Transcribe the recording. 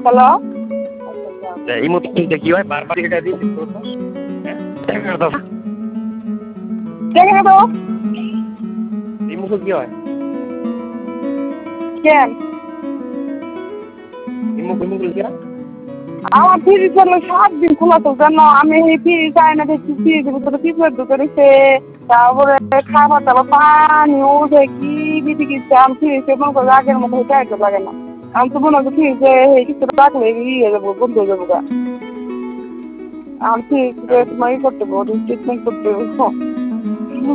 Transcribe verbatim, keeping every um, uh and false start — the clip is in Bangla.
হ্যালো এই মতো কি হয় বারবার এটা দিয়ে দেখে তো এই মুখে কি হয় কেন এই মুখ এই মুখ আমার ফ্রিজ হলো সাত দিন খোলা তো জানো আমি এই ফ্রিজ আয়না দেখছি ফ্রিজের ভিতরে পিঁপড়ের ঢুকে রয়েছে তারপরে খাবার দাবার পানি উঠে কি দিদি গেছে আমি ফ্রিজে মনে করো আগের মতো চাইতে লাগে না আমি তো মনে হচ্ছে ফ্রিজে কিছু রাখলে ইয়ে যাবো বন্ধ হয়ে যাবো গা আমি ফ্রিজে তোমার ই করতে পারবো ট্রিটমেন্ট করতে পারবো